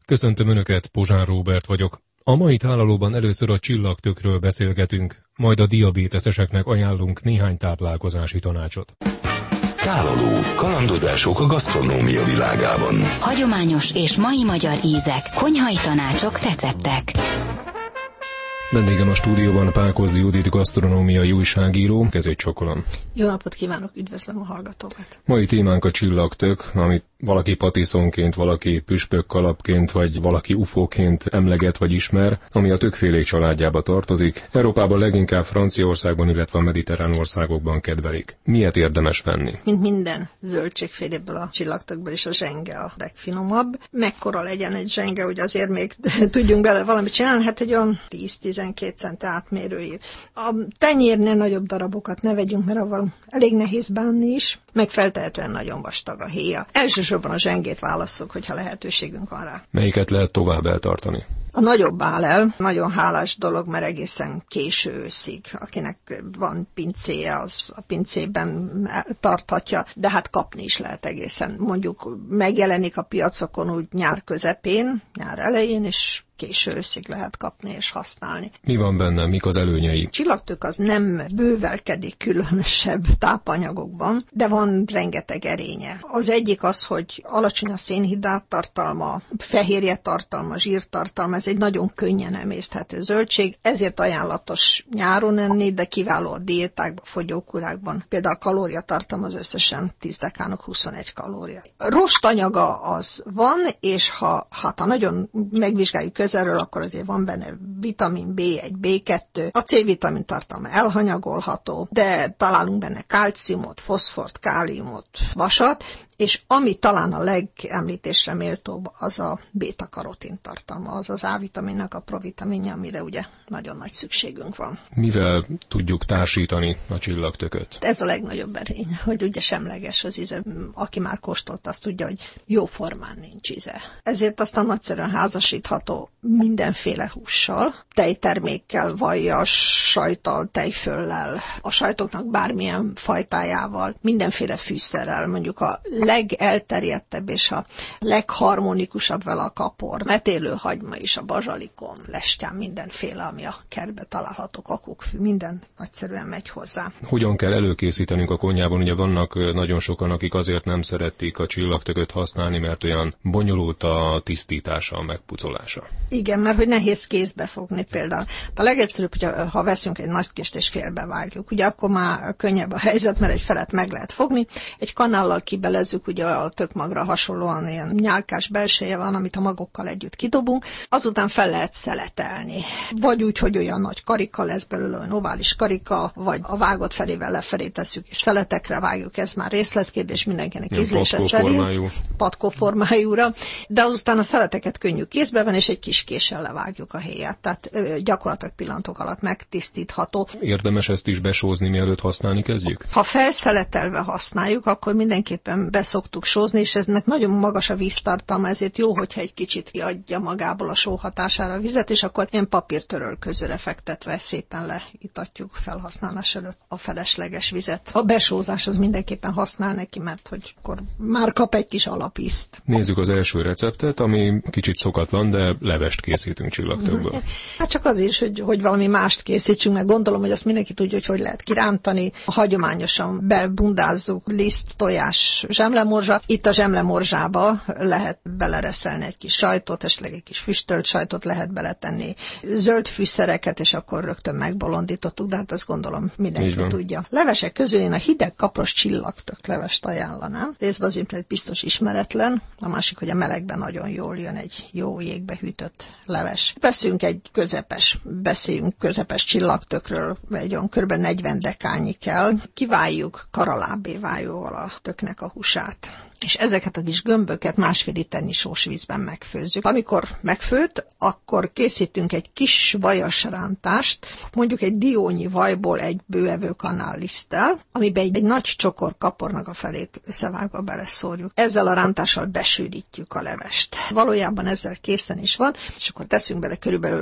Köszöntöm Önöket, Pozsár Róbert vagyok. A mai tálalóban először a csillagtökről beszélgetünk, majd a diabéteseseknek ajánlunk néhány táplálkozási tanácsot. Tálaló. Kalandozások a gasztronómia világában. Hagyományos és mai magyar ízek, konyhai tanácsok, receptek. Vendégem a stúdióban Pákozdi Judit gasztronómiai újságíró, kezét csokolom. Jó napot kívánok, üdvözlöm a hallgatókat. Mai témánk a csillagtök, amit valaki patiszonként, valaki püspökkalapként, vagy valaki ufóként emleget vagy ismer, ami a többfélék családjába tartozik. Európában leginkább Franciaországban, illetve a mediterrán országokban kedvelik. Miért érdemes venni? Mint minden zöldségféléből a csillagtökből is a zsenge a legfinomabb. Mekkora legyen egy zsenge, hogy azért még tudjunk bele valamit csinálni? Hát egy olyan 10-12 cent átmérőjű. A tenyérnél nagyobb darabokat ne vegyünk, mert avval elég nehéz bánni is, meg feltehetően nagyon vastag a héja. Elsősorban a zsengét válasszuk, hogyha lehetőségünk van rá. Melyiket lehet tovább eltartani? A nagyobb áll el, nagyon hálás dolog, mert egészen késő őszig. Akinek van pincéje, az a pincében tarthatja, de hát kapni is lehet egészen. Mondjuk megjelenik a piacokon úgy nyár közepén, nyár elején, és késő őszig lehet kapni és használni. Mi van benne, mik az előnyei? Csillagtök az nem bővelkedik különösebb tápanyagokban, de van rengeteg erénye. Az egyik az, hogy alacsony a szénhidrát tartalma, fehérje tartalma, zsírtartalma, ez egy nagyon könnyen emészthető zöldség, ezért ajánlatos nyáron enni, de kiváló a diétákban, fogyókúrákban. Például a kalóriatartalma az összesen 10 dekának 21 kalória. Rostanyaga az van, és ha nagyon megvizsgáljuk közelről, akkor azért van benne vitamin B1, B2, a C-vitamin tartalma elhanyagolható, de találunk benne kalciumot, foszfort, káliumot, vasat, és ami talán a legemlítésre méltóbb, az a béta-karotin tartalma, az az A-vitaminnak a provitaminja, amire ugye nagyon nagy szükségünk van. Mivel tudjuk társítani a csillagtököt? Ez a legnagyobb erény, hogy ugye semleges az íze. Aki már kóstolt, azt tudja, hogy jó formán nincs íze. Ezért aztán nagyszerűen házasítható mindenféle hússal, tejtermékkel, vajjal, sajttal, tejföllel, a sajtoknak bármilyen fajtájával, mindenféle fűszerrel, mondjuk a legelterjedtebb és a legharmonikusabb vele a kapor, metélő hagyma is, a bazsalikom, lestján, mindenféle, ami a kertbe található, kakukkfű, minden nagyszerűen megy hozzá. Hogyan kell előkészítenünk a konyhában? Ugye vannak nagyon sokan, akik azért nem szeretik a csillagtököt használni, mert olyan bonyolult a tisztítása, a megpucolása. Igen, mert hogy nehéz kézbe fogni például. A legegyszerűbb, ha veszünk egy nagy kést és félbevágjuk, ugye akkor már könnyebb a helyzet, mert egy felet meg lehet fogni, egy kanállal kibelezzük, ugye a tökmagra hasonlóan ilyen nyálkás belseje van, amit a magokkal együtt kidobunk, azután fel lehet szeletelni. Vagy úgy, hogy olyan nagy karika lesz belőle, olyan ovális karika, vagy a vágott felével lefelé tesszük, és szeletekre vágjuk, ez már részletkérdés mindenkinek ízlése szerint, patkóformájúra, de azután a szeleteket könnyű kézbe venni, és egy kis késsel levágjuk a héját, tehát gyakorlatilag pillanatok alatt megtisztítható. Érdemes ezt is besózni, mielőtt használni kezdjük? Ha felszeletelve használjuk, akkor mindenképpen beszoktuk sózni, és eznek nagyon magas a víztartalma, ezért jó, hogyha egy kicsit kiadja magából a só hatására a vizet, és akkor ilyen papírtörölközőre fektetve szépen leitatjuk felhasználás előtt a felesleges vizet. A besózás az mindenképpen használ neki, mert hogy akkor már kap egy kis alapízt. Nézzük az első receptet, ami kicsit szokatlan, de levest készítünk csillagtökből. Hát csak az is, hogy valami mást készítsünk, mert gondolom, hogy azt mindenki tudja, hogy lehet kirántani. Hagyományosan bebundázzuk liszt, tojás, zsemlemorzsa. Itt a zsemlemorzsába lehet belereszelni egy kis sajtot, esetleg egy kis füstölt sajtot lehet beletenni, zöld fűszereket, és akkor rögtön megbolondítottuk, de hát azt gondolom mindenki tudja. Levesek közül én a hideg kapros csillagtök levest ajánlanám. Részben azért, mert biztos ismeretlen, a másik, hogy a melegben nagyon jól jön egy jó jégbe hűtött leves. Beszéljünk közepes csillagtökről, egy olyan kb. 40 dekányi kell. Kiváljuk karalábé vájóval a töknek a húsát. És ezeket a kis gömböket másfél liternyi sós vízben megfőzzük. Amikor megfőtt, akkor készítünk egy kis vajas rántást, mondjuk egy diónyi vajból egy bőevőkanál liszttel, amiben egy nagy csokor kapornak a felét összevágva beleszórjuk. Ezzel a rántással besűrítjük a levest. Valójában ezzel készen is van, és akkor teszünk bele körülbelül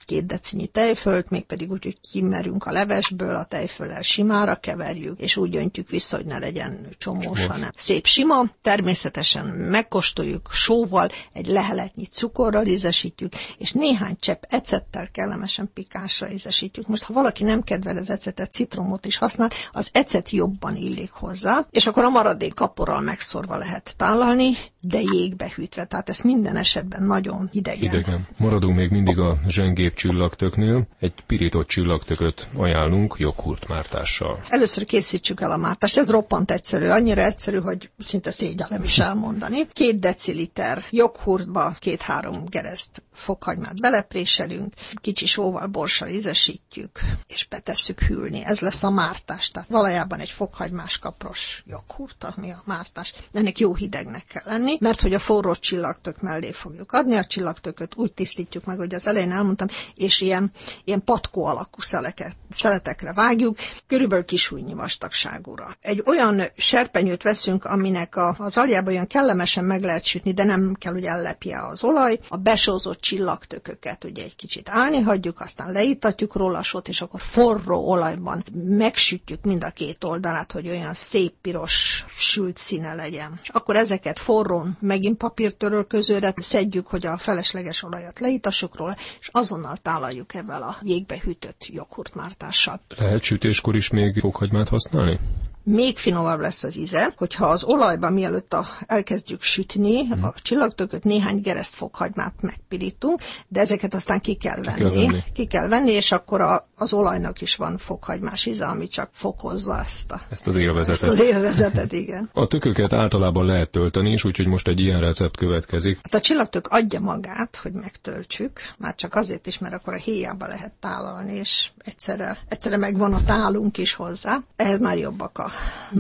2 decinyi tejfölt, mégpedig úgy, hogy kimerünk a levesből, a tejföllel simára keverjük, és úgy öntjük vissza, hogy ne legyen csomós, hanem szép sima. Természetesen megkóstoljuk sóval, egy leheletnyi cukorral ízesítjük, és néhány csepp ecettel kellemesen pikánsra ízesítjük. Most, ha valaki nem kedvel az ecetet, citromot is használ, az ecet jobban illik hozzá, és akkor a maradék kaporral megszorva lehet tálalni, de jégbe hűtve. Tehát ez minden esetben nagyon hidegen. Maradunk még mindig a zsengébb csillagtöknél. Egy pirított csillagtököt ajánlunk joghurtmártással. Először készítsük el a mártást. Ez roppant egyszerű, annyira egyszerű, hogy szinte szégyellem is elmondani. 2 deciliter joghurtba 2-3 gereszt fokhagymát belepréselünk, kicsi sóval, borssal ízesítjük, és betesszük hűlni. Ez lesz a mártás. Tehát valójában egy fokhagymás kapros joghurt, ami a mártás. Ennek jó hidegnek kell lenni, mert hogy a forró csillagtök mellé fogjuk adni. A csillagtököt úgy tisztítjuk meg, hogy az elején elmondtam, és ilyen patkó alakú szeletekre vágjuk, körülbelül kisújnyi vastagságúra. Egy olyan serpenyőt veszünk, aminek az aljában olyan kellemesen meg lehet sütni, de nem kell, hogy ellepje az olaj. A besózott csillagtököket ugye egy kicsit állni hagyjuk, aztán leítatjuk róla a sót, és akkor forró olajban megsütjük mind a 2 oldalát, hogy olyan szép piros sült színe legyen. És akkor ezeket forrón megint papírtörölközőre szedjük, hogy a felesleges olajat leítassuk róla, és azonnal tálaljuk ebben a jégbe hűtött joghurtmártással. Lehet sütéskor is még fokhagymát használni? Még finomabb lesz az íze, hogyha az olajban mielőtt elkezdjük sütni, a csillagtököt néhány gereszt fokhagymát megpirítunk, de ezeket aztán ki kell venni, és akkor az olajnak is van fokhagymás íze, ami csak fokozza ezt az élvezetet, igen. A tököket általában lehet tölteni is, úgyhogy most egy ilyen recept következik. Hát a csillagtök adja magát, hogy megtöltsük, már csak azért is, mert akkor a héjába lehet tálalni, és egyszerre megvan a tálunk is hozzá. Ehhez már jobbak a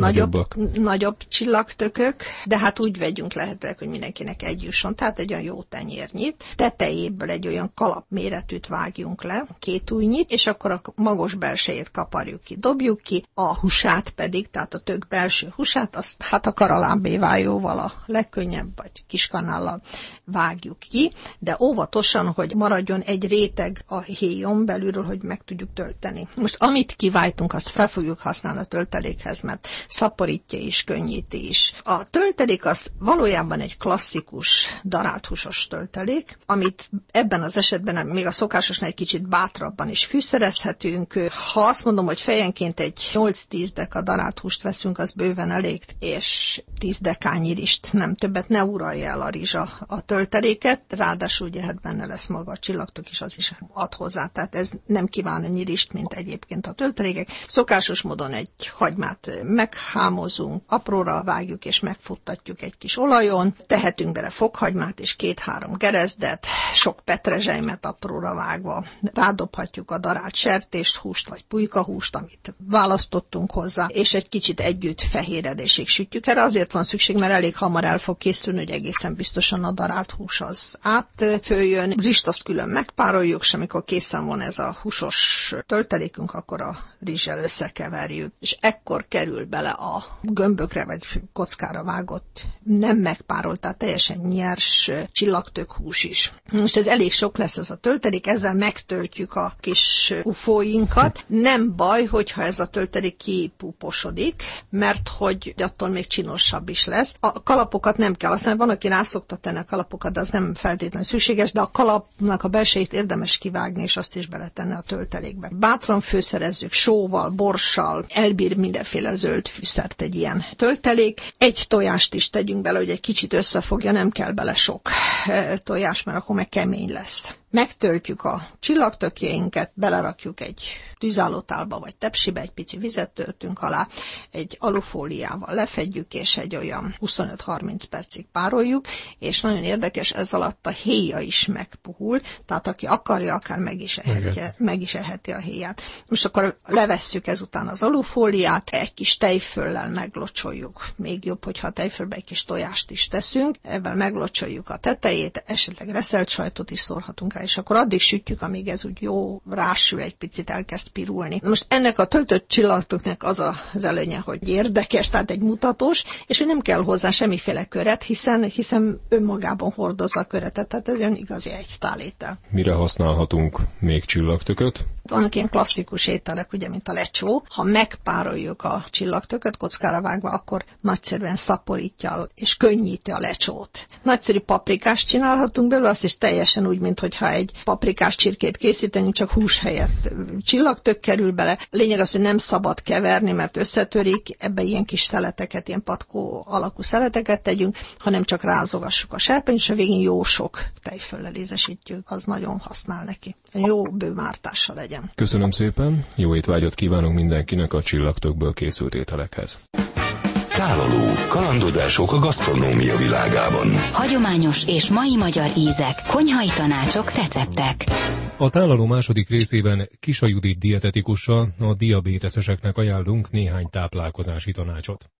nagyobb csillagtökök, de hát úgy vegyünk lehetőleg, hogy mindenkinek egy jusson, tehát egy olyan jó tenyérnyit, tetejéből egy olyan kalapméretűt vágjunk le, 2 ujjnyit, és akkor a magos belsejét kaparjuk ki, dobjuk ki, a húsát pedig, tehát a tök belső húsát, azt hát a karalábévájóval a legkönnyebb, vagy kiskanállal vágjuk ki, de óvatosan, hogy maradjon egy réteg a héjon belülről, hogy meg tudjuk tölteni. Most amit kiváltunk, azt fel fogjuk használni a töltelékhez, mert szaporítja is, könnyíti is. A töltelék az valójában egy klasszikus darált húsos töltelék, amit ebben az esetben még a szokásosnál egy kicsit bátrabban is fűszerezhetünk. Ha azt mondom, hogy fejenként egy 8-10 deka darált húst veszünk, az bőven elég, és 10 dekányi rist, nem többet, ne uralja el a rizsa a tölteléket, ráadásul ugye hát benne lesz maga a csillagtök is, az is ad hozzá, tehát ez nem kíván annyi rist, mint egyébként a töltelékek. Szokásos módon egy hagymát meghámozunk, apróra vágjuk és megfuttatjuk egy kis olajon, tehetünk bele fokhagymát és 2-3 gerezdet, sok petrezselymet apróra vágva, rádobhatjuk a darált sertéshúst vagy pulykahúst, amit választottunk hozzá, és egy kicsit együtt fehéredésig sütjük. Erre azért van szükség, mert elég hamar el fog készülni, hogy egészen biztosan a darált hús az átfőjön. Rizst azt külön megpároljuk, és amikor készen van ez a húsos töltelékünk, akkor a rizssel összekeverjük, és ekkor kerül bele a gömbökre vagy kockára vágott, nem megpárolt, tehát teljesen nyers csillagtökhús is. Most ez elég sok lesz ez a töltelék, ezzel megtöltjük a kis ufóinkat. Nem baj, hogyha ez a töltelék kipúposodik, mert hogy attól még csinosabb is lesz. A kalapokat nem kell használni, van, aki rá szokta tenni a kalapokat, de az nem feltétlenül szükséges, de a kalapnak a belsejét érdemes kivágni, és azt is beletenni a töltelékbe. Bátran főszerezzük sóval, borssal, elbír mindenféle zöld fűszert egy ilyen töltelék. Egy tojást is tegyünk bele, hogy egy kicsit összefogja, nem kell bele sok tojás, mert akkor meg kemény lesz. Megtöltjük a csillagtökjeinket, belerakjuk egy tűzállótálba vagy tepsibe, egy pici vizet töltünk alá, egy alufóliával lefedjük, és egy olyan 25-30 percig pároljuk, és nagyon érdekes, ez alatt a héja is megpuhul, tehát aki akarja, akár meg is eheti a héját. Most akkor levesszük ezután az alufóliát, egy kis tejföllel meglocsoljuk. Még jobb, hogyha a tejfölbe egy kis tojást is teszünk, ebben meglocsoljuk a tetejét, esetleg reszelt sajtot is szórhatunk rá, és akkor addig sütjük, amíg ez úgy jó rásül, egy picit elkezd pirulni. Most ennek a töltött csillagtöknek az előnye, hogy érdekes, tehát egy mutatós, és hogy nem kell hozzá semmiféle köret, hiszen önmagában hordozza a köretet, tehát ez olyan igazi egytálétel. Mire használhatunk még csillagtököt? Vannak ilyen klasszikus ételek, ugye, mint a lecsó. Ha megpároljuk a csillagtököt kockára vágva, akkor nagyszerűen szaporítja és könnyíti a lecsót. Nagyszerű paprikást csinálhatunk belőle, azt is teljesen úgy, mintha egy paprikás csirkét készíteni, csak hús helyett csillagtök kerül bele. Lényeg az, hogy nem szabad keverni, mert összetörik, ebbe ilyen kis szeleteket, ilyen patkó alakú szeleteket tegyünk, hanem csak rázogassuk a serpenyt, és a végén jó sok tejföllel ízesítjük, az nagyon használ neki. Jó bőmártása legyen. Köszönöm szépen, jó étvágyat kívánunk mindenkinek a csillagtökből készült ételekhez. Tálaló, kalandozások a gasztronómia világában. Hagyományos és mai magyar ízek, konyhai tanácsok, receptek. A tálaló második részében Kisa Judit dietetikussal a diabéteseseknek ajánlunk néhány táplálkozási tanácsot.